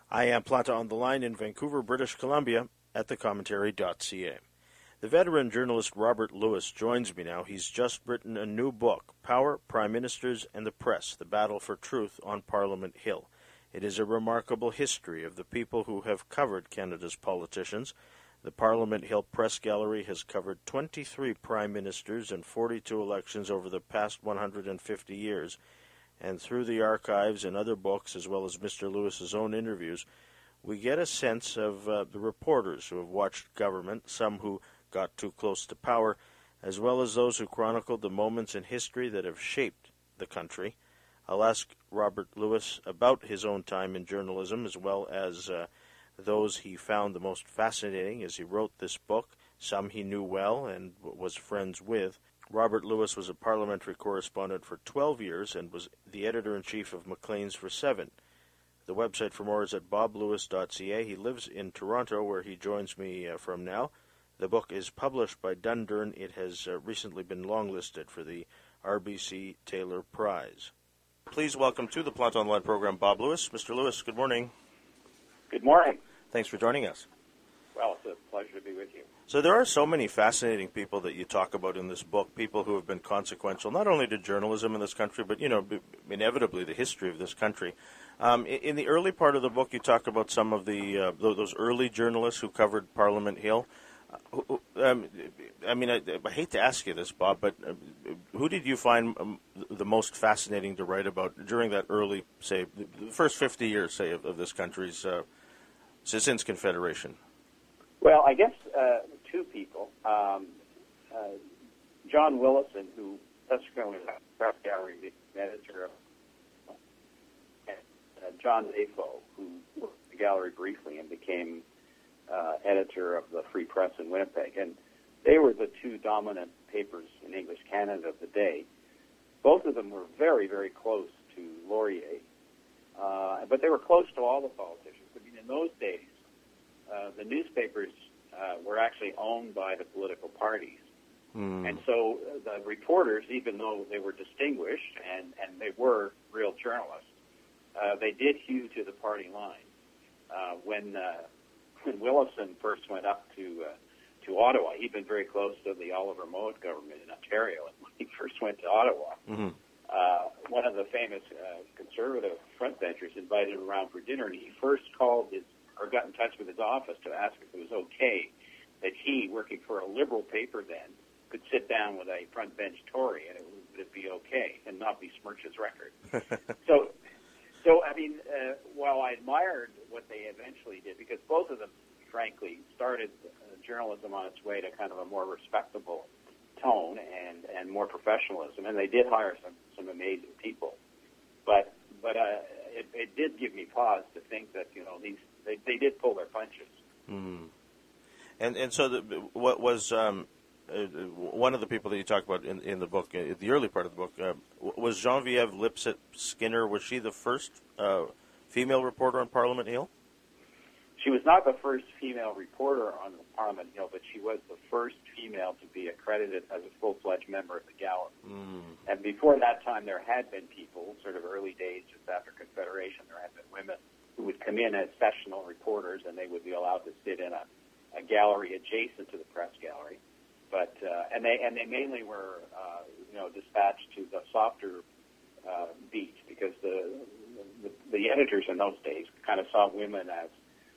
I am Planta on the line in Vancouver, British Columbia, at thecommentary.ca. The veteran journalist Robert Lewis joins me now. He's just written a new book, Power, Prime Ministers, and the Press, The Battle for Truth on Parliament Hill. It is a remarkable history of the people who have covered Canada's politicians. The Parliament Hill Press Gallery has covered 23 prime ministers and 42 elections over the past 150 years. And through the archives and other books, as well as Mr. Lewis's own interviews, we get a sense of the reporters who have watched government, some who got too close to power, as well as those who chronicled the moments in history that have shaped the country. I'll ask Robert Lewis about his own time in journalism, as well as those he found the most fascinating as he wrote this book. Some he knew well and was friends with. Robert Lewis was a parliamentary correspondent for 12 years and was the editor-in-chief of Maclean's for 7. The website for more is at boblewis.ca. He lives in Toronto, where he joins me from now. The book is published by Dundurn. It has recently been longlisted for the RBC Taylor Prize. Please welcome to the Planta Online program Bob Lewis. Mr. Lewis, good morning. Good morning. Thanks for joining us. Well, it's a pleasure to be with you. So there are so many fascinating people that you talk about in this book, people who have been consequential, not only to journalism in this country, but, inevitably the history of this country. In the early part of the book, you talk about some of the those early journalists who covered Parliament Hill. I hate to ask you this, Bob, but who did you find the most fascinating to write about during that early, say, the first 50 years, say, of this country's since Confederation? Well, I guess two people. John Willison, who subsequently was Press Gallery editor of, and John Defoe, who worked at the gallery briefly and became editor of the Free Press in Winnipeg. And they were the two dominant papers in English Canada of the day. Both of them were very, very close to Laurier, but they were close to all the politicians. I mean, in those days, the newspapers were actually owned by the political parties. And so the reporters, even though they were distinguished and they were real journalists, they did hew to the party line. When Willison first went up to Ottawa, he'd been very close to the Oliver Mowat government in Ontario. And when he first went to Ottawa, one of the famous conservative frontbenchers invited him around for dinner, and he first called got in touch with his office to ask if it was okay that he, working for a Liberal paper then, could sit down with a front bench Tory, and would it be okay and not besmirch his record. So I mean, while I admired what they eventually did, because both of them, frankly, started journalism on its way to kind of a more respectable tone and more professionalism, and they did hire some amazing people. But it did give me pause to think that they did pull their punches. And so what was one of the people that you talk about in the book, the early part of the book, was Geneviève Lipset Skinner. Was she the first female reporter on Parliament Hill? She was not the first female reporter on Parliament Hill, but she was the first female to be accredited as a full-fledged member of the gallery. And before that time, there had been people, sort of early days, just after Confederation, there had been women who would come in as sessional reporters, and they would be allowed to sit in a gallery adjacent to the press gallery. But and they mainly were dispatched to the softer beat, because the editors in those days kind of saw women as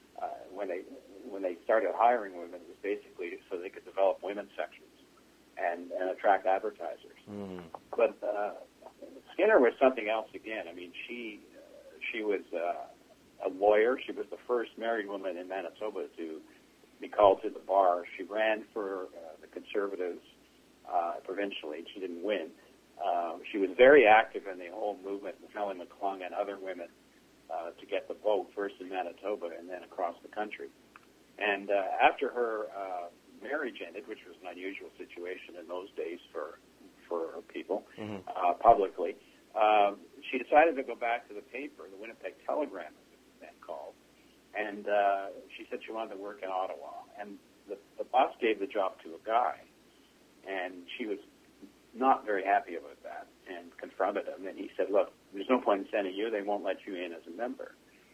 when they started hiring women, it was basically so they could develop women's sections and attract advertisers. But Skinner was something else again. I mean, she was a lawyer. She was the first married woman in Manitoba to be called to the bar. She ran for the Conservatives provincially. She didn't win. She was very active in the whole movement with Helen McClung and other women to get the vote, first in Manitoba and then across the country. And after her marriage ended, which was an unusual situation in those days for people publicly, she decided to go back to the paper, the Winnipeg Telegram, as it was then called, and she said she wanted to work in Ottawa. And the boss gave the job to a guy, and she was not very happy about that and confronted him. And he said, look, there's no point in sending you. They won't let you in as a member.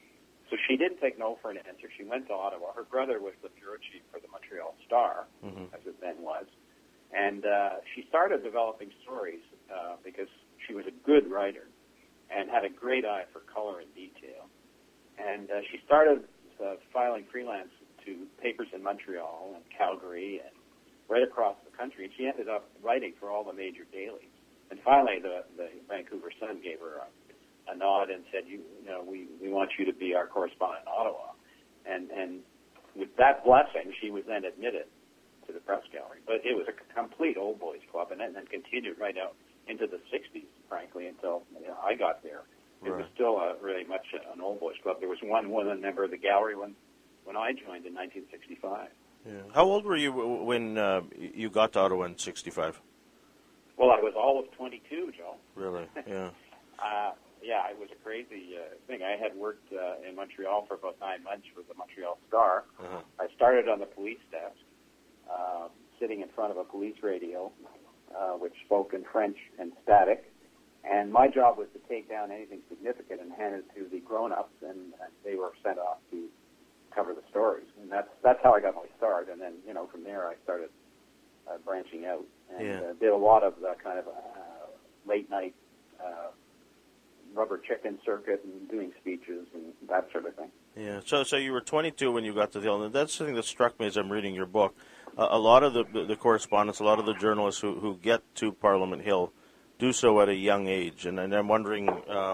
So she didn't take no for an answer. She went to Ottawa. Her brother was the bureau chief for the Montreal Star, as it then was. And she started developing stories because she was a good writer and had a great eye for color and detail. And she started filing freelance to papers in Montreal and Calgary and right across the country. And she ended up writing for all the major dailies. And finally, the Vancouver Sun gave her a nod and said, "You know, we want you to be our correspondent in Ottawa." And with that blessing, she was then admitted to the press gallery. But it was a complete old boys club, and then continued right out into the 60s, frankly, until I got there. It was still really much an old boys club. There was one woman member of the gallery when I joined in 1965. Yeah. How old were you when you got to Ottawa in 65? Well, I was all of 22, Joe. Really? Yeah. Yeah, it was a crazy thing. I had worked in Montreal for about 9 months for the Montreal Star. I started on the police desk, sitting in front of a police radio, which spoke in French and static. And my job was to take down anything significant and hand it to the grown-ups, and they were sent off to cover the stories. And that's how I got my start. And then, from there I started branching out and did a lot of the kind of late-night rubber chicken circuit and doing speeches and that sort of thing. Yeah. So you were 22 when you got to the Hill, and that's something that struck me as I'm reading your book. A lot of the correspondents, a lot of the journalists who get to Parliament Hill do so at a young age, and I'm wondering,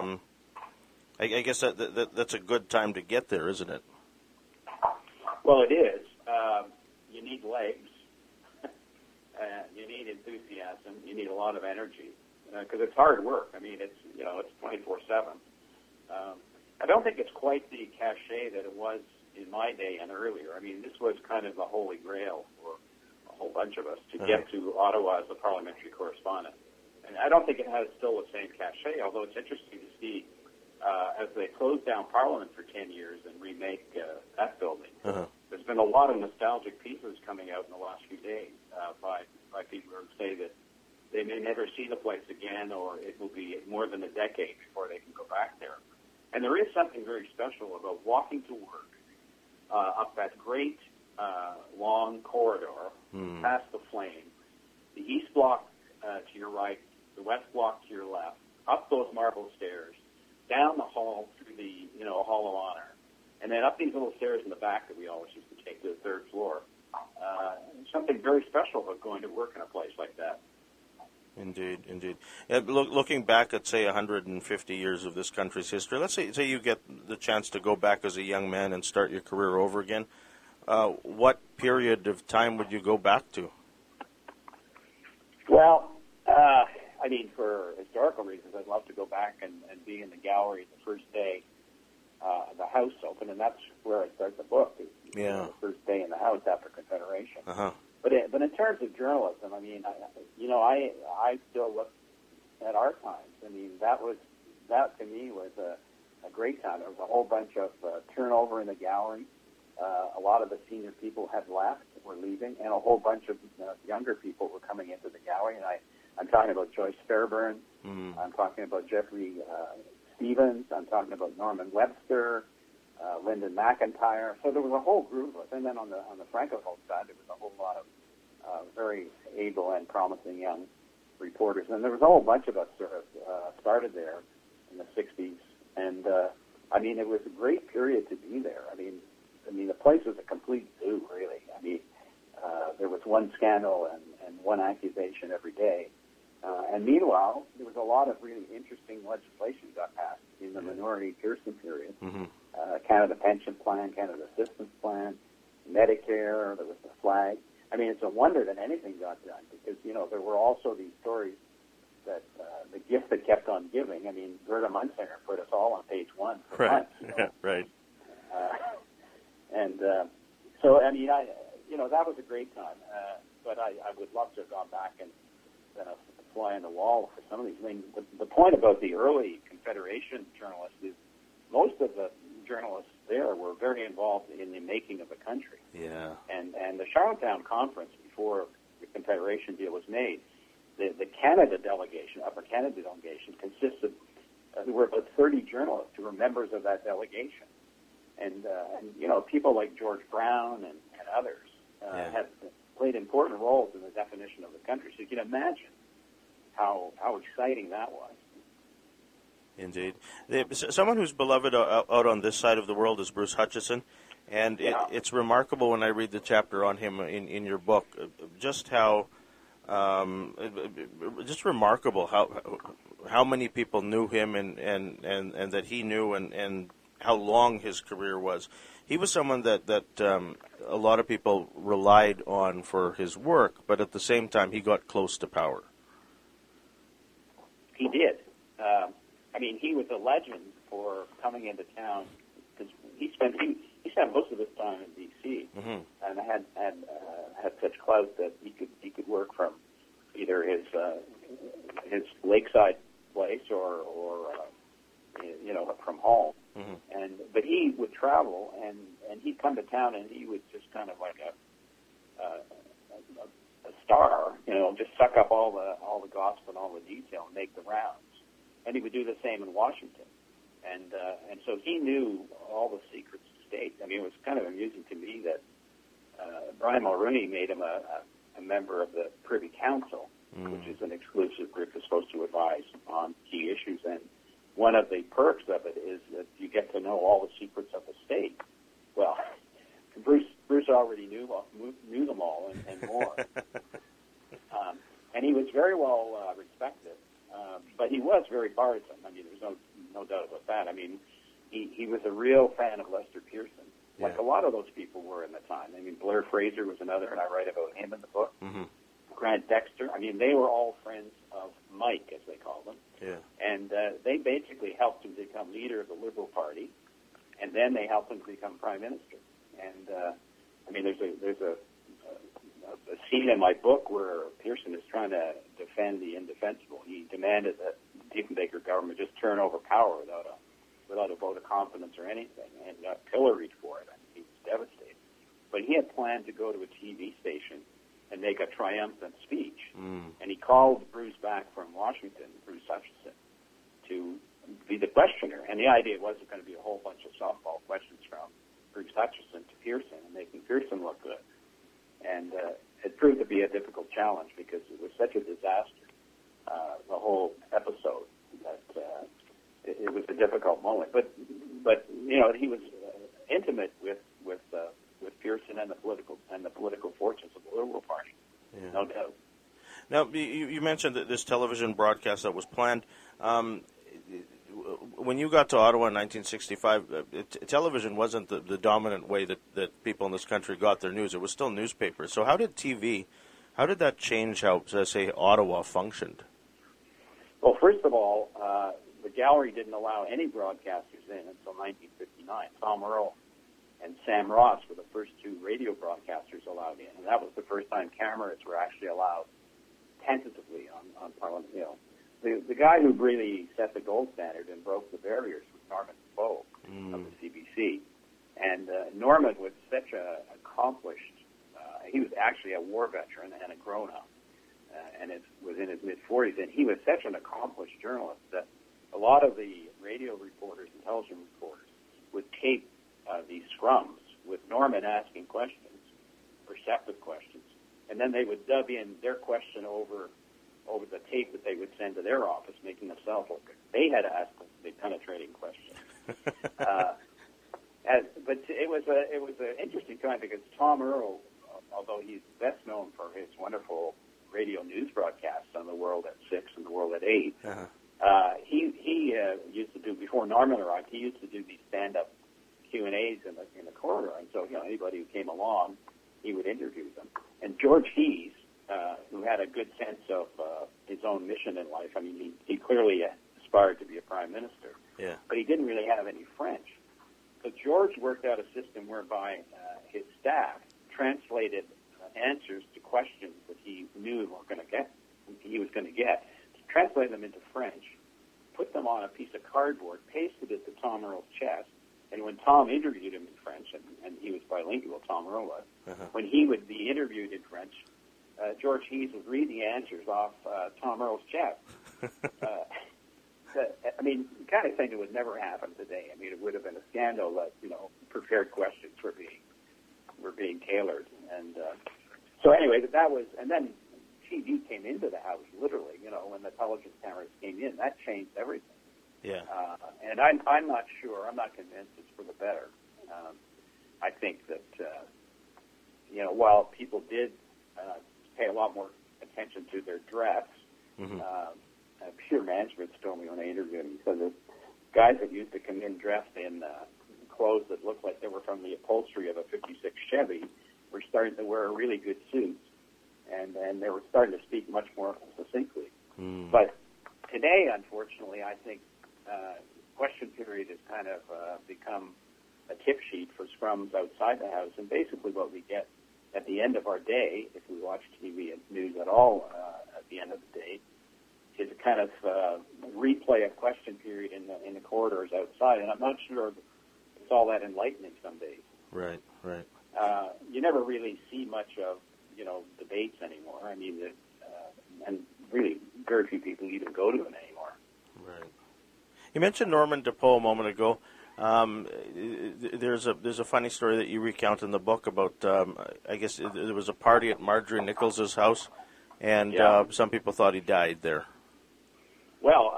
I guess that's a good time to get there, isn't it? Well, it is. You need legs. You need enthusiasm. You need a lot of energy because it's hard work. I mean, it's 24/7. I don't think it's quite the cachet that it was in my day and earlier. I mean, this was kind of the holy grail for a whole bunch of us to get to Ottawa as a parliamentary correspondent. And I don't think it has still the same cachet, although it's interesting to see as they close down Parliament for 10 years and remake that building. There's been a lot of nostalgic pieces coming out in the last few days by people who say that they may never see the place again, or it will be more than a decade before they can go back there. And there is something very special about walking to work up that great long corridor, past the flame, the east block to your right, the west block to your left, up those marble stairs, down the hall through the Hall of Honor, and then up these little stairs in the back that we always used to take to the third floor. Something very special about going to work in a place like that. Indeed. Looking back at, say, 150 years of this country's history, let's say you get the chance to go back as a young man and start your career over again. What period of time would you go back to? Well, I mean, for historical reasons, I'd love to go back and be in the gallery the first day the House opened, and that's where I start the book. The first day in the House after Confederation. But in terms of journalism, I mean, I still look at our times. I mean, that to me was a great time. There was a whole bunch of turnover in the gallery. A lot of the senior people had left, were leaving, and a whole bunch of younger people were coming into the gallery. And I'm talking about Joyce Fairburn. I'm talking about Jeffrey Stevens. I'm talking about Norman Webster, Lyndon McIntyre. So there was a whole group of us. And then on the Francophone side, there was a whole lot of very able and promising young reporters. And there was a whole bunch of us sort of started there in the 60s. And, I mean, it was a great period to be there. I mean, the place was a complete zoo, really. I mean, there was one scandal and one accusation every day. And meanwhile, there was a lot of really interesting legislation got passed in the minority Pearson period. Canada Pension Plan, Canada Assistance Plan, Medicare, there was the flag. I mean, it's a wonder that anything got done because, there were also these stories that the gift that kept on giving. I mean, Gerda Munsinger put us all on page one for months. Right. So, I mean, that was a great time. But I would love to have gone back and been a fly on the wall for some of these. I mean, the point about the early Confederation journalists is most of the journalists there were very involved in the making of the country. Yeah. And the Charlottetown Conference, before the Confederation deal was made, the Canada delegation, Upper Canada delegation, consists of, there were about 30 journalists who were members of that delegation. and people like George Brown and others have played important roles in the definition of the country. So you can imagine how exciting that was. Indeed. Someone who's beloved out on this side of the world is Bruce Hutchison, and it's remarkable when I read the chapter on him in your book, just how just remarkable how many people knew him and that he knew and how long his career was. He was someone that a lot of people relied on for his work, but at the same time he got close to power. He did. He was a legend for coming into town because he spent most of his time in D.C. And had such clout that he could work from either his lakeside place or from home. But he would travel and he'd come to town and he would just kind of like a star, just suck up all the gossip and all the detail and make the rounds. And he would do the same in Washington. And so he knew all the secrets of state. It was kind of amusing to me that Brian Mulroney made him a member of the Privy Council, which is an exclusive group that's supposed to advise on key issues. And one of the perks of it is that you get to know all the secrets of the state. Well, Bruce already knew them all and more. And he was very well respected. But he was very partisan. There's no doubt about that. He was a real fan of Lester Pearson, like a lot of those people were in the time. Blair Fraser was another, and I write about him in the book. Grant Dexter. They were all friends of Mike, as they called him. Yeah. And they basically helped him become leader of the Liberal Party, and then they helped him become prime minister. And there's a scene in my book where Pearson is trying to defend the indefensible. He demanded that the Diefenbaker government just turn over power without a vote of confidence or anything, and got pilloried for it. He was devastated. But he had planned to go to a TV station and make a triumphant speech. And he called Bruce back from Washington, Bruce Hutchison, to be the questioner. And the idea wasn't going to be a whole bunch of softball questions from Bruce Hutchison to Pearson and making Pearson look good. And it proved to be a difficult challenge because it was such a disaster, the whole episode, that it was a difficult moment. But he was intimate with Pearson and the political fortunes of the Liberal Party, no doubt. Now, you mentioned that this television broadcast that was planned. When you got to Ottawa in 1965, television wasn't the dominant way that people in this country got their news. It was still newspapers. So how did that change how, say, Ottawa functioned? Well, first of all, the gallery didn't allow any broadcasters in until 1959. Tom Earl and Sam Ross were the first two radio broadcasters allowed in, and that was the first time cameras were actually allowed tentatively on Parliament Hill. The guy who really set the gold standard and broke the barriers was Norman Defoe of the CBC. And Norman was such an accomplished, he was actually a war veteran and a grown-up, and was in his mid-40s, and he was such an accomplished journalist that a lot of the radio reporters and television reporters would tape these scrums with Norman asking questions, perceptive questions, and then they would dub in their question over the tape that they would send to their office, making themselves look good. They had to ask the penetrating questions. But it was an interesting time because Tom Earl, although he's best known for his wonderful radio news broadcasts on The World at 6 and The World at 8, he used to do, before Norman arrived, he used to do these stand-up Q&As in the corridor. And so, anybody who came along, he would interview them. And George Hees, who had a good sense of his own mission in life. He clearly aspired to be a prime minister, but he didn't really have any French. So George worked out a system whereby his staff translated answers to questions that he knew he was going to get, translated them into French, put them on a piece of cardboard, pasted it to Tom Earl's chest, and when Tom interviewed him in French, and he was bilingual, Tom Earl was, when he would be interviewed in French, George Hees would read the answers off Tom Earl's chest. I mean, the kind of thing that would never happen today. I mean, it would have been a scandal that, you know, prepared questions were being tailored. And so anyway, that was, and then TV came into the house, literally, you know, when the television cameras came in. That changed everything. Yeah. And I'm not sure, I'm not convinced it's for the better. I think that, you know, while people did pay a lot more attention to their dress, Peter Mansbridge told me when I interviewed him, he said that guys that used to come in dressed in clothes that looked like they were from the upholstery of a 56 Chevy were starting to wear really good suits, and they were starting to speak much more succinctly. But today, unfortunately, I think question period has kind of become a tip sheet for scrums outside the house, and basically what we get at the end of our day, if we watch TV and news at all at the end of the day, is a kind of replay of question period in the corridors outside, and I'm not sure it's all that enlightening some days. Right, right. You never really see much of, you know, debates anymore. I mean, and really very few people even go to them anymore. Right. You mentioned Norman DePoe a moment ago. There's a funny story that you recount in the book about, I guess there was a party at Marjorie Nichols' house, and some people thought he died there. Well,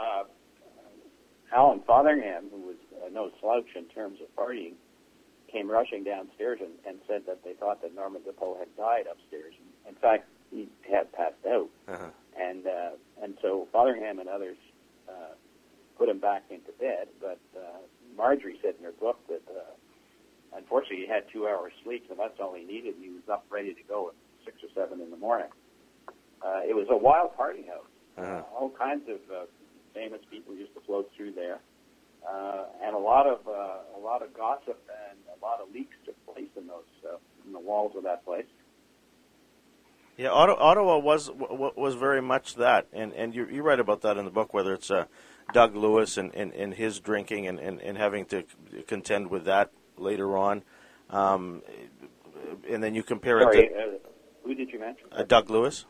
Alan Fotheringham, who was no slouch in terms of partying, came rushing downstairs and said that they thought that Norman DePoe had died upstairs. In fact, he had passed out. And so Fotheringham and others put him back into bed, but Marjorie said in her book that unfortunately he had 2 hours sleep, and that's all he needed. He was up ready to go at 6 or 7 in the morning. It was a wild party house. All kinds of famous people used to float through there, and a lot of gossip and a lot of leaks took place in the walls of that place. Yeah, Ottawa was very much that, and you write about that in the book, whether it's Doug Lewis and his drinking and having to contend with that later on, and then you compare it to... who did you mention? Doug Lewis?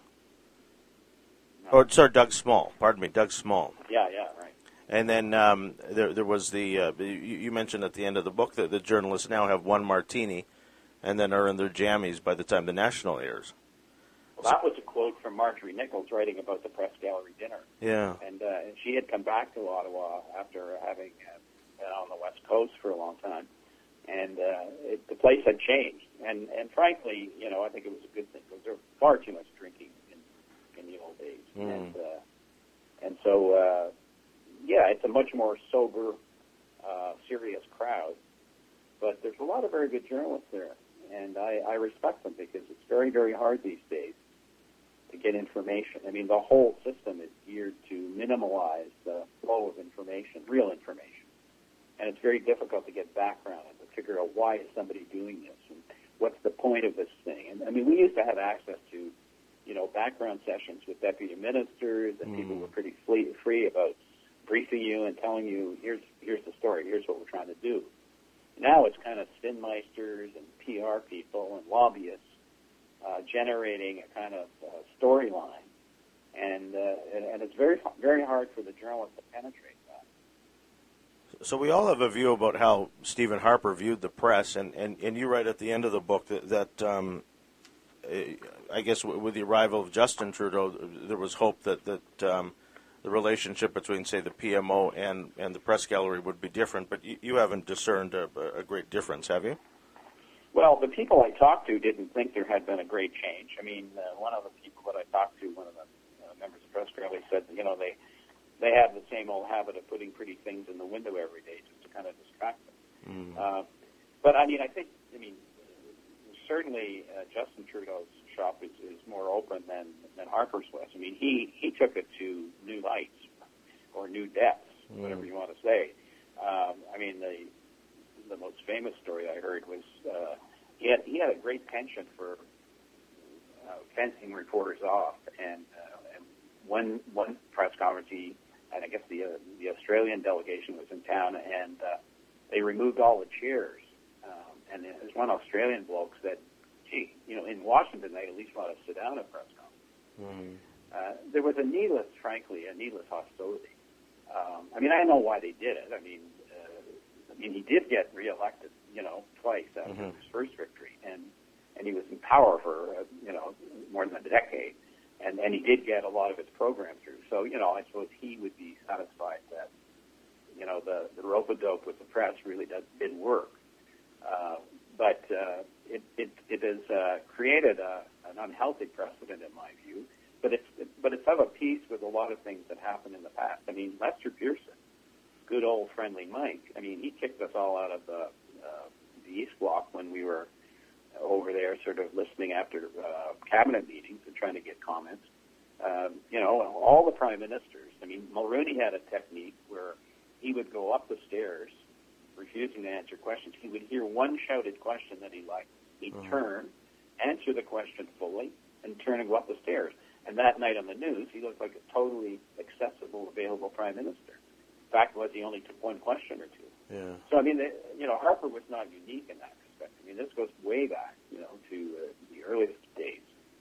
No. Or, sorry, Doug Small. Pardon me, Doug Small. Yeah, right. And then there was the... you mentioned at the end of the book that the journalists now have one martini and then are in their jammies by the time the National airs. Well, that was a quote from Marjorie Nichols writing about the press gallery dinner. Yeah. And she had come back to Ottawa after having been on the West Coast for a long time. And the place had changed. And frankly, you know, I think it was a good thing because there was far too much drinking in the old days. And so, yeah, it's a much more sober, serious crowd. But there's a lot of very good journalists there. And I respect them because it's very, very hard these days to get information. I mean, the whole system is geared to minimalize the flow of information, real information. And it's very difficult to get background and to figure out why is somebody doing this and what's the point of this thing. And I mean, we used to have access to, you know, background sessions with deputy ministers, and people were pretty free about briefing you and telling you, here's the story, here's what we're trying to do. Now it's kind of spinmeisters and PR people and lobbyists generating a kind of storyline, and it's very, very hard for the journalists to penetrate that. So we all have a view about how Stephen Harper viewed the press, and you write at the end of the book that I guess with the arrival of Justin Trudeau, there was hope that the relationship between, say, the PMO and the press gallery would be different, but you haven't discerned a great difference, have you? Well, the people I talked to didn't think there had been a great change. I mean, one of the people that I talked to, one of the members of the press gallery, said, you know, they have the same old habit of putting pretty things in the window every day just to kind of distract them. But, I mean, certainly Justin Trudeau's shop is more open than Harper's was. I mean, he took it to new heights or new depths, whatever you want to say. I mean, the most famous story I heard was he had a great penchant for fencing reporters off, and one press conference, and I guess the Australian delegation was in town, and they removed all the chairs. And there's one Australian bloke said, gee, you know, in Washington, they at least want to sit down at press conference. There was a needless hostility. I mean, I know why they did it. I mean, he did get reelected, twice after his first victory, and he was in power for, more than a decade, and he did get a lot of his program through. So, I suppose he would be satisfied that, the rope-a-dope with the press really did work. But it has created an unhealthy precedent, in my view. But it's of a piece with a lot of things that happened in the past. I mean, Lester Pearson, good old friendly Mike. I mean, he kicked us all out of the East Bloc when we were over there, sort of listening after cabinet meetings and trying to get comments. All the prime ministers. I mean, Mulroney had a technique where he would go up the stairs, refusing to answer questions. He would hear one shouted question that he liked. He'd turn, answer the question fully, and turn and go up the stairs. And that night on the news, he looked like a totally accessible, available prime minister. Fact was, he only took one question or two. Yeah. So, I mean, Harper was not unique in that respect. I mean, this goes way back, to the earliest days.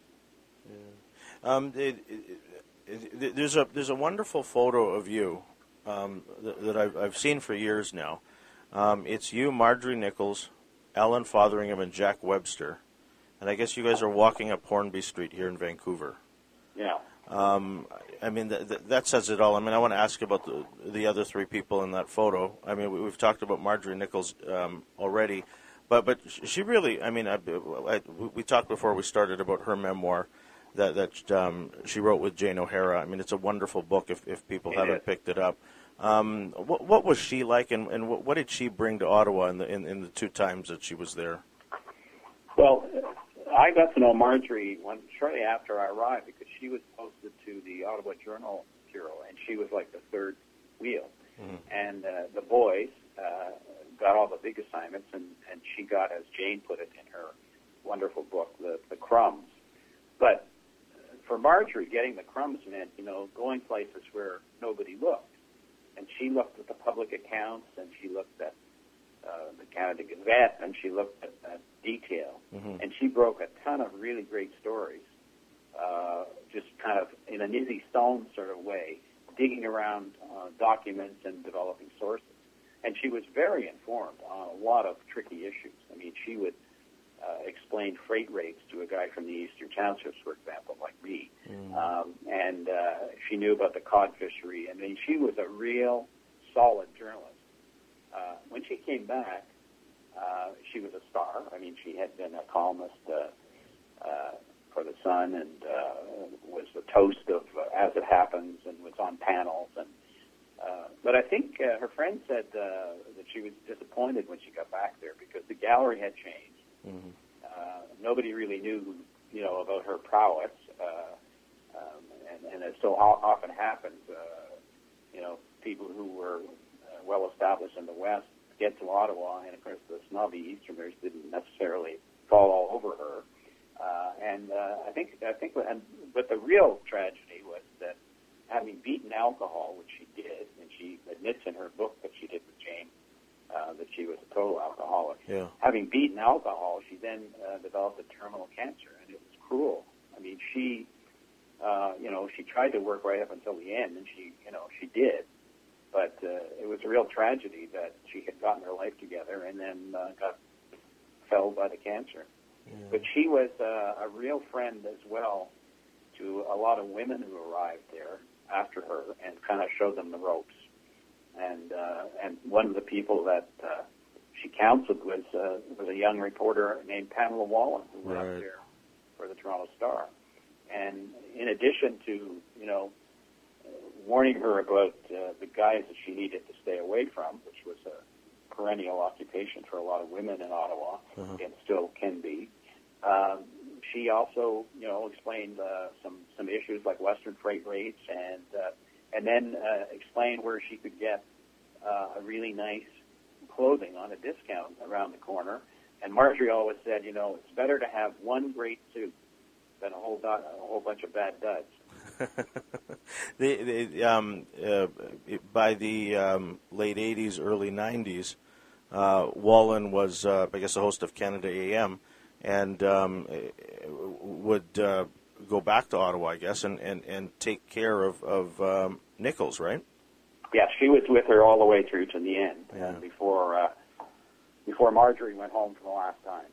Yeah. There's a wonderful photo of you that I've seen for years now. It's you, Marjorie Nichols, Ellen Fotheringham, and Jack Webster. And I guess you guys are walking up Hornby Street here in Vancouver. Yeah. I mean, that says it all. I mean, I want to ask about the other three people in that photo. I mean, we've talked about Marjorie Nichols already, but she really, I mean, we talked before we started about her memoir that she wrote with Jane O'Hara. I mean, it's a wonderful book if people haven't picked it up. What was she like, and what did she bring to Ottawa in the two times that she was there? Well, I got to know Marjorie shortly after I arrived because she was posted to the Ottawa Journal Bureau, and she was like the third wheel. Mm-hmm. And the boys got all the big assignments, and she got, as Jane put it in her wonderful book, the crumbs. But for Marjorie, getting the crumbs meant, going places where nobody looked. And she looked at the public accounts, and she looked at the Canada Gazette, and she looked at detail. Mm-hmm. And she broke a ton of really great stories, just kind of in an Izzy Stone sort of way, digging around documents and developing sources. And she was very informed on a lot of tricky issues. I mean, she would explain freight rates to a guy from the Eastern Townships, for example, like me. Mm. And she knew about the cod fishery. I mean, she was a real solid journalist. When she came back, she was a star. I mean, she had been a columnist for The Sun and was the toast of As It Happens and was on panels. And but I think her friend said that she was disappointed when she got back there because the gallery had changed. Mm-hmm. Nobody really knew, about her prowess, and as so often happens, people who were well established in the West get to Ottawa, and of course the snobby Easterners didn't necessarily fall all over her. But the real tragedy was that having beaten alcohol, which she did, and she admits in her book that she did with Jane, that she was a total alcoholic. Yeah. Having beaten alcohol, she then developed a terminal cancer, and it was cruel. I mean, she tried to work right up until the end, and she did. But it was a real tragedy that she had gotten her life together and then got felled by the cancer. Yeah. But she was a real friend as well to a lot of women who arrived there after her and kind of showed them the ropes. And one of the people that she counseled was a young reporter named Pamela Wallen, who was out there for the Toronto Star. And in addition to, warning her about the guys that she needed to stay away from, which was a perennial occupation for a lot of women in Ottawa, and still can be, she also, explained some issues like Western freight rates and then explained where she could get a really nice clothing on a discount around the corner. And Marjorie always said, it's better to have one great suit than a whole bunch of bad duds. By the late 80s, early 90s, Wallen was, I guess, the host of Canada AM, and would go back to Ottawa, I guess, and take care of Nichols, right? Yeah, she was with her all the way through to the end, before Marjorie went home for the last time.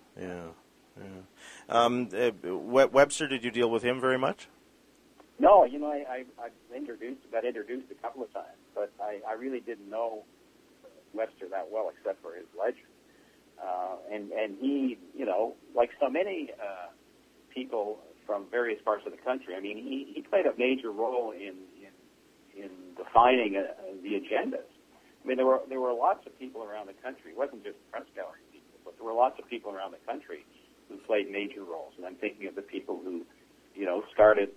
Webster, did you deal with him very much? No, I got introduced a couple of times, but I really didn't know Webster that well except for his legend. And he, like so many people from various parts of the country, I mean, he played a major role in defining the agendas. I mean, there were lots of people around the country. It wasn't just press gallery people, but there were lots of people around the country who played major roles. And I'm thinking of the people who, started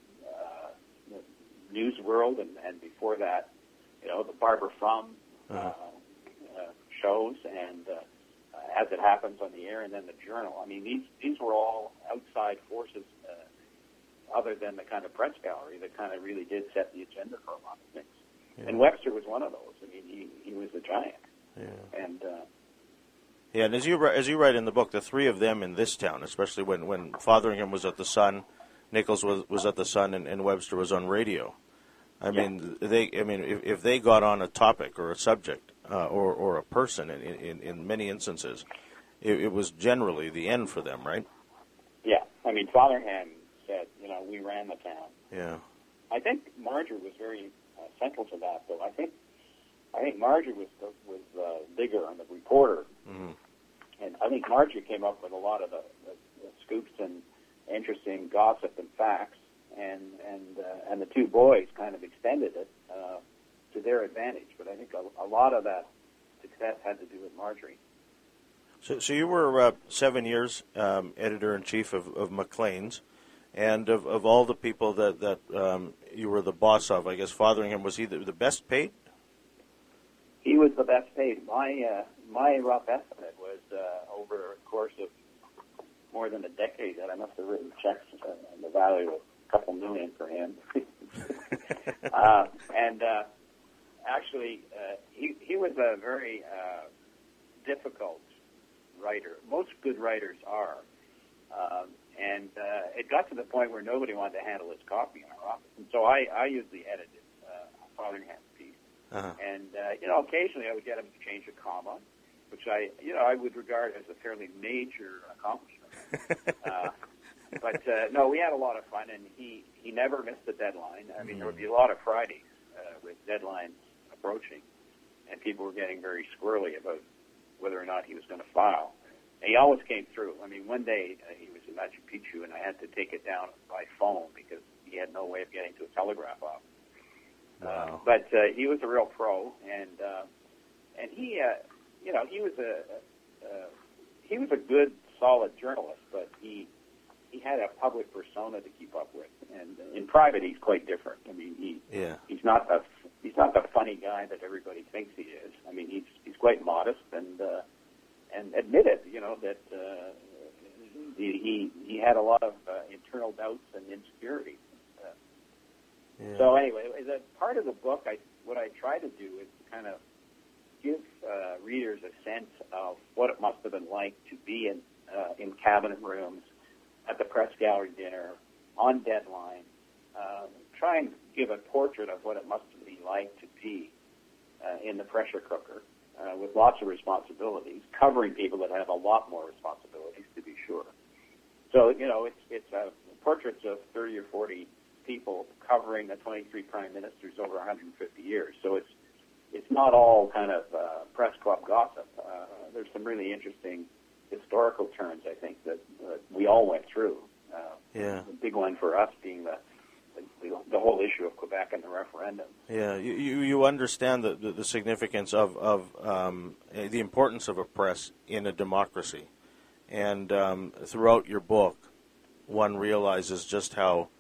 News World, and before that, the Barbara Frum shows, and As It Happens on the Air, and then the Journal. I mean, these were all outside forces other than the kind of press gallery that kind of really did set the agenda for a lot of things. Yeah. And Webster was one of those. I mean, he was a giant. Yeah. And as you write in the book, the three of them in this town, especially when Fotheringham was at the Sun, Nichols was at the Sun, and Webster was on radio. I mean, if they got on a topic or a subject or a person in many instances, it was generally the end for them, right? Yeah. I mean, Fotheringham said, we ran the town. Yeah. I think Marjorie was very central to that, though. I think Marjorie was bigger on the reporter, and I think Marjorie came up with a lot of the scoops and interesting gossip and facts, and the two boys kind of extended it to their advantage. But I think a lot of that success had to do with Marjorie. So you were 7 years editor-in-chief of Maclean's, and of all the people that you were the boss of, I guess Fotheringham, was he the best paid? He was the best paid. My rough estimate was over a course of more than a decade that I must have written checks in the value of a couple million for him. Actually, he was a very difficult writer. Most good writers are. And it got to the point where nobody wanted to handle his copy in our office. And so I usually edited Fotheringham's piece. Uh-huh. And, occasionally I would get him to change a comma, which I would regard as a fairly major accomplishment. But no, we had a lot of fun, and he never missed the deadline. I mean, there would be a lot of Fridays with deadlines approaching, and people were getting very squirrely about whether or not he was going to file. And he always came through. I mean, one day he was in Machu Picchu, and I had to take it down by phone because he had no way of getting to a telegraph office. Wow. But he was a real pro, and he, he was a good, solid journalist, but he had a public persona to keep up with, and in private he's quite different. I mean, he's not the funny guy that everybody thinks he is. I mean, he's quite modest and admitted, that he had a lot of internal doubts and insecurity. So anyway, as a part of the book, what I try to do is kind of give readers a sense of what it must have been like to be in cabinet rooms, at the press gallery dinner, on deadline. Try and give a portrait of what it must be like to be in the pressure cooker with lots of responsibilities, covering people that have a lot more responsibilities, to be sure. So, it's portraits of 30 or 40 people covering the 23 prime ministers over 150 years. So it's not all kind of press club gossip. There's some really interesting historical turns, I think, that we all went through. The big one for us being the whole issue of Quebec and the referendum. Yeah, you understand the significance of the importance of a press in a democracy. And throughout your book, one realizes just how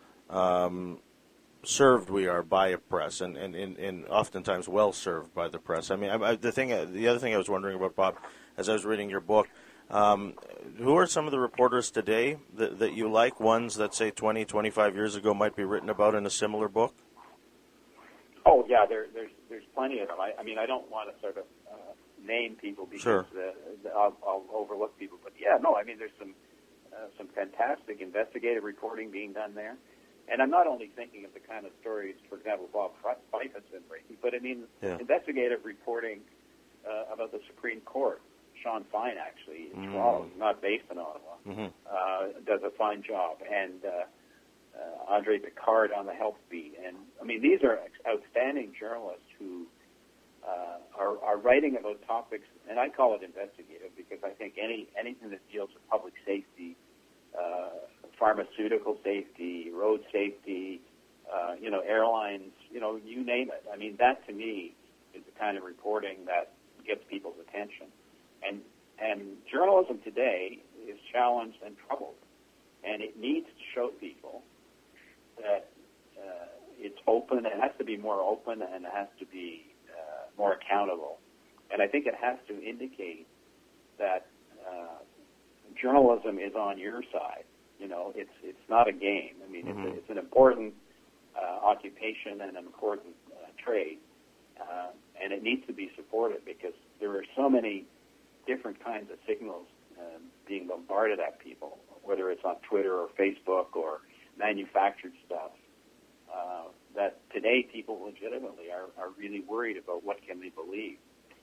served we are by a press, and oftentimes well served by the press. I mean, the other thing I was wondering about, Bob, as I was reading your book, who are some of the reporters today that you like, ones that, say, 20, 25 years ago might be written about in a similar book? Oh, yeah, there's plenty of them. I mean, I don't want to sort of name people because sure. I'll overlook people. But, yeah, no, I mean, there's some fantastic investigative reporting being done there. And I'm not only thinking of the kind of stories, for example, Bob Fife has been breaking, but I mean investigative reporting about the Supreme Court. Sean Fine, actually, in Toronto, not based in Ottawa, does a fine job. And Andre Picard on the health beat. And, I mean, these are outstanding journalists who are writing about topics, and I call it investigative because I think anything that deals with public safety, pharmaceutical safety, road safety, airlines, you name it. I mean, that to me is the kind of reporting that gets people's attention. And journalism today is challenged and troubled, and it needs to show people that it's open. It has to be more open, and it has to be more accountable. And I think it has to indicate that journalism is on your side. It's not a game. I mean, it's an important occupation and an important trade, and it needs to be supported because there are so many different kinds of signals being bombarded at people, whether it's on Twitter or Facebook or manufactured stuff, that today people legitimately are really worried about what can they believe.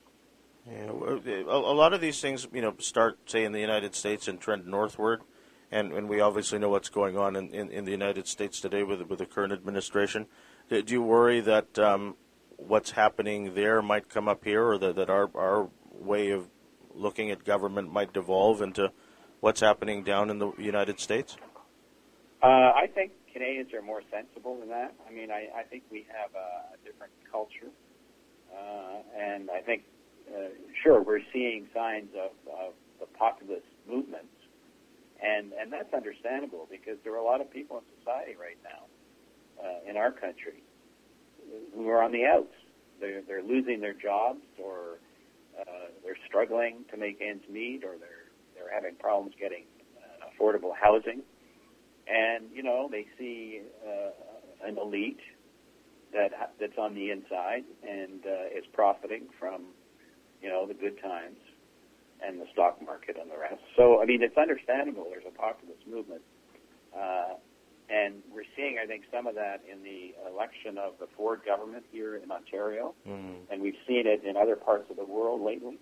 Yeah, a lot of these things, start, say, in the United States and trend northward, and we obviously know what's going on in the United States today with the current administration. Do you worry that what's happening there might come up here, or that our way of looking at government might devolve into what's happening down in the United States? I think Canadians are more sensible than that. I mean, I think we have a different culture, and I think, sure, we're seeing signs of the populist movements, and that's understandable because there are a lot of people in society right now in our country who are on the outs. They're losing their jobs, or they're struggling to make ends meet, or they're having problems getting affordable housing. And, they see an elite that's on the inside and is profiting from, the good times and the stock market and the rest. So, I mean, it's understandable there's a populist movement. And we're seeing, I think, some of that in the election of the Ford government here in Ontario. And we've seen it in other parts of the world lately.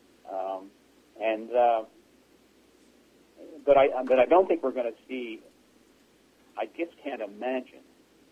But I don't think we're going to see. I just can't imagine.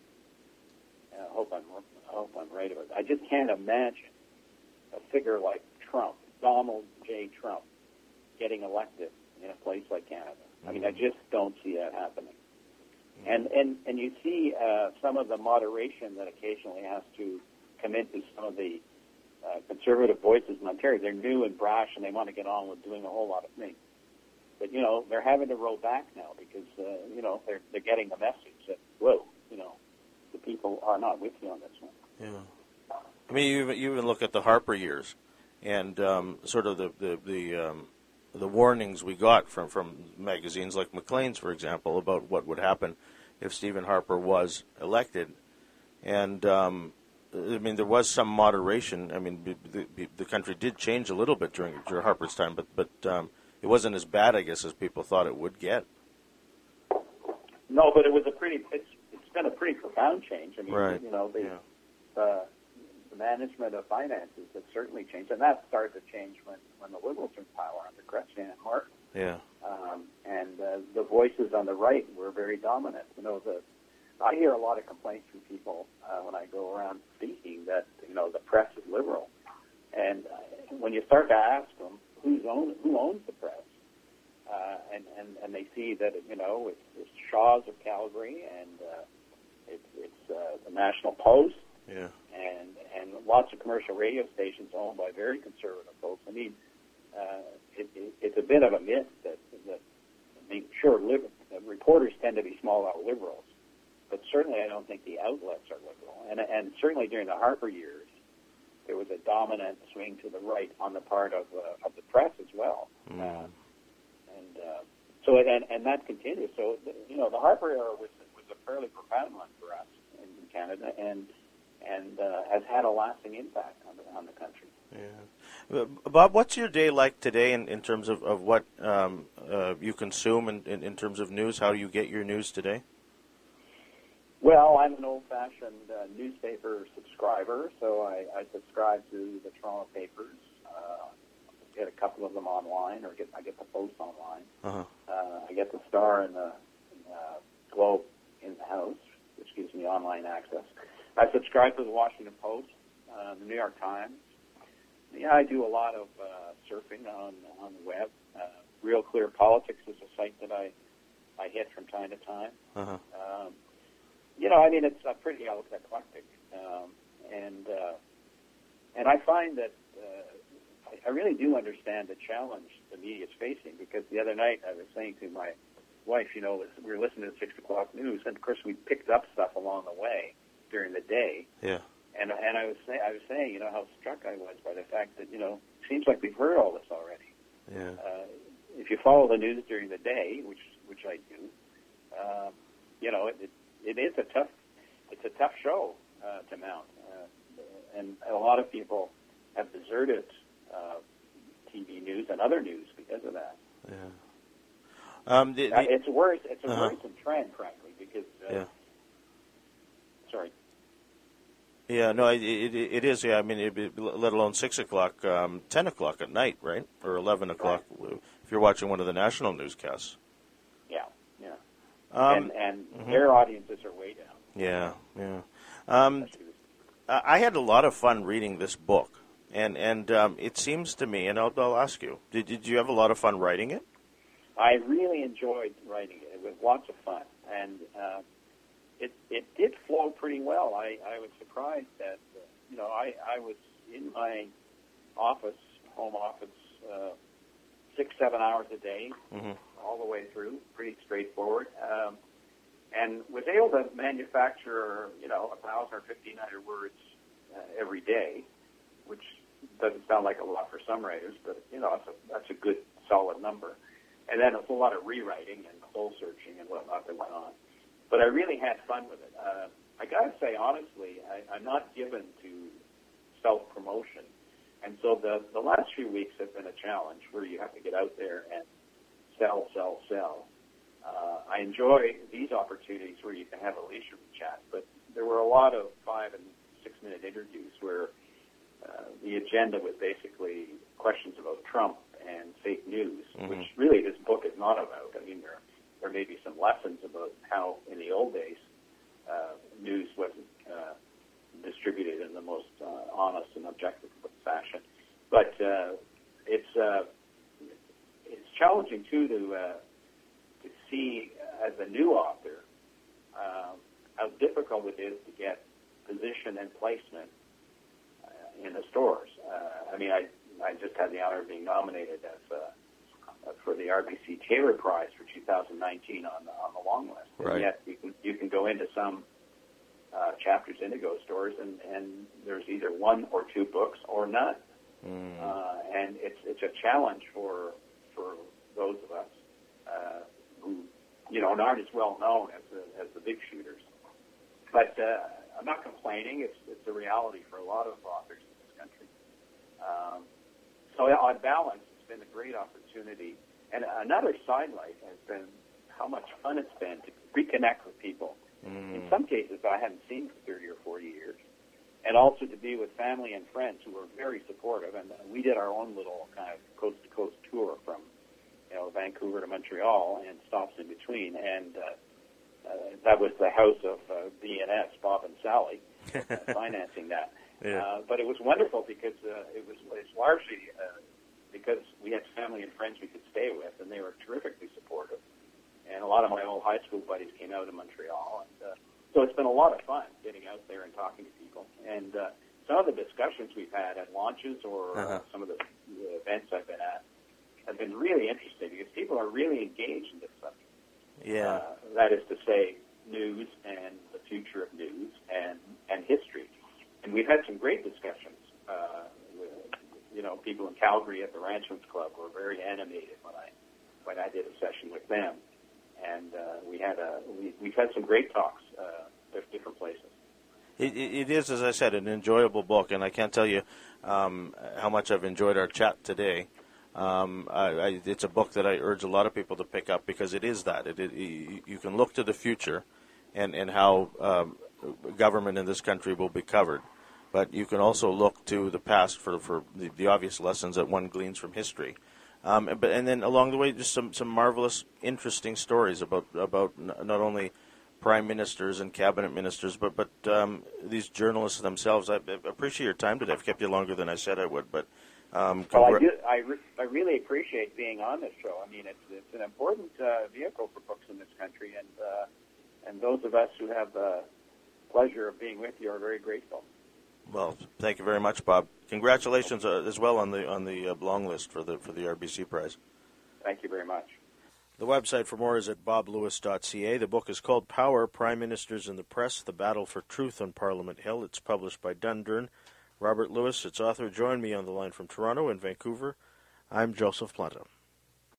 I hope I'm right about that. I just can't imagine a figure like Trump, Donald J. Trump, getting elected in a place like Canada. I mean, I just don't see that happening. And you see some of the moderation that occasionally has to come into some of the conservative voices in Ontario. They're new and brash, and they want to get on with doing a whole lot of things. But, they're having to roll back now because, they're getting the message that, whoa, the people are not with you on this one. Yeah. I mean, you even look at the Harper years and sort of the warnings we got from magazines like Maclean's, for example, about what would happen if Stephen Harper was elected. And, I mean, there was some moderation. I mean, the country did change a little bit during Harper's time, but it wasn't as bad, I guess, as people thought it would get. No, but it was it's been a pretty profound change. I mean, right. The management of finances has certainly changed, and that started to change when the Liberals were in power under Chrétien and Martin. Yeah. And the voices on the right were very dominant. I hear a lot of complaints from people when I go around speaking that the press is liberal, and when you start to ask them who owns the press, and they see that it's Shaw's of Calgary, and it's the National Post, yeah, and lots of commercial radio stations owned by very conservative folks. I mean, it's a bit of a myth that I mean, sure, reporters tend to be small-out liberals, but certainly I don't think the outlets are liberal. And certainly during the Harper years, there was a dominant swing to the right on the part of the press as well. And that continues. So, the Harper era was a fairly profound one for us in Canada, and has had a lasting impact on the country. Yeah. Bob, what's your day like today in terms of what you consume in terms of news? How do you get your news today? Well, I'm an old-fashioned newspaper subscriber, so I subscribe to the Toronto papers. Get a couple of them online, or I get the Post online. Uh-huh. I get the Star and the Globe in the house, which gives me online access. I subscribe to the Washington Post, the New York Times. Yeah, I do a lot of surfing on the web. Real Clear Politics is a site that I hit from time to time. Uh-huh. I mean, it's pretty eclectic, and I find that I really do understand the challenge the media is facing, because the other night I was saying to my wife, we were listening to the 6 o'clock news, and of course we picked up stuff along the way during the day. Yeah. And I was saying, how struck I was by the fact that, it seems like we've heard all this already. Yeah. If you follow the news during the day, which I do, it is a tough show to mount, and a lot of people have deserted TV news and other news because of that. Yeah. It's a worrisome trend, frankly, because. Sorry. Yeah, no, it is. Yeah, I mean, let alone 6 o'clock, 10 o'clock at night, right, or 11 o'clock if you're watching one of the national newscasts. Yeah, yeah. And their audiences are way down. Yeah, yeah. I had a lot of fun reading this book, and it seems to me, and I'll ask you, did you have a lot of fun writing it? I really enjoyed writing it. It was lots of fun, and it did flow pretty well. I was surprised that, I was in my home office, 6-7 hours a day, all the way through, pretty straightforward, and was able to manufacture, 1,000 or 1,500 words every day, which doesn't sound like a lot for some writers, but, that's a good, solid number. And then a whole lot of rewriting and soul searching and whatnot that went on. But I really had fun with it. I got to say, honestly, I'm not given to self-promotion. And so the last few weeks have been a challenge where you have to get out there and sell. I enjoy these opportunities where you can have a leisurely chat, but there were a lot of 5- and 6-minute interviews where the agenda was basically questions about Trump and fake news, which really this book is not about. I mean, there may be some lessons about how, in the old days, news wasn't distributed in the most honest and objective fashion. But it's challenging too to see, as a new author, how difficult it is to get position and placement in the stores. I just had the honor of being nominated as for the RBC Taylor Prize for 2019 on the long list. Right. And yet you can go into some Chapters Indigo stores and there's either 1 or 2 books or none. And it's a challenge for those of us who aren't as well known as the big shooters. But I'm not complaining. It's a reality for a lot of authors in this country. So on balance, it's been a great opportunity. And another sidelight has been how much fun it's been to reconnect with people. In some cases, I haven't seen for 30 or 40 years. And also to be with family and friends who were very supportive. And we did our own little kind of coast-to-coast tour from Vancouver to Montreal and stops in between. And that was the house of BNS, Bob and Sally, financing that. Yeah. But it was wonderful because it's largely because we had family and friends we could stay with, and they were terrifically supportive. And a lot of my old high school buddies came out to Montreal. And so it's been a lot of fun getting out there and talking to people. And some of the discussions we've had at launches or some of the events I've been at have been really interesting because people are really engaged in this subject. Yeah. That is to say, news and the future of news and history. And we've had some great discussions. With, people in Calgary at the Ranchman's Club were very animated when I did a session with them. And we've had some great talks at different places. It is, as I said, an enjoyable book, and I can't tell you how much I've enjoyed our chat today. It's a book that I urge a lot of people to pick up because it is that. You can look to the future and how government in this country will be covered. But you can also look to the past for the obvious lessons that one gleans from history. And then along the way, just some marvelous, interesting stories about not only prime ministers and cabinet ministers, but these journalists themselves. I appreciate your time today. I've kept you longer than I said I would, but well, I really appreciate being on this show. I mean, it's an important vehicle for books in this country, and those of us who have the pleasure of being with you are very grateful. Well, thank you very much, Bob. Congratulations as well on the long list for the RBC Prize. Thank you very much. The website for more is at boblewis.ca. The book is called Power, Prime Ministers and the Press, The Battle for Truth on Parliament Hill. It's published by Dundurn. Robert Lewis, its author, joined me on the line from Toronto and Vancouver. I'm Joseph Planta.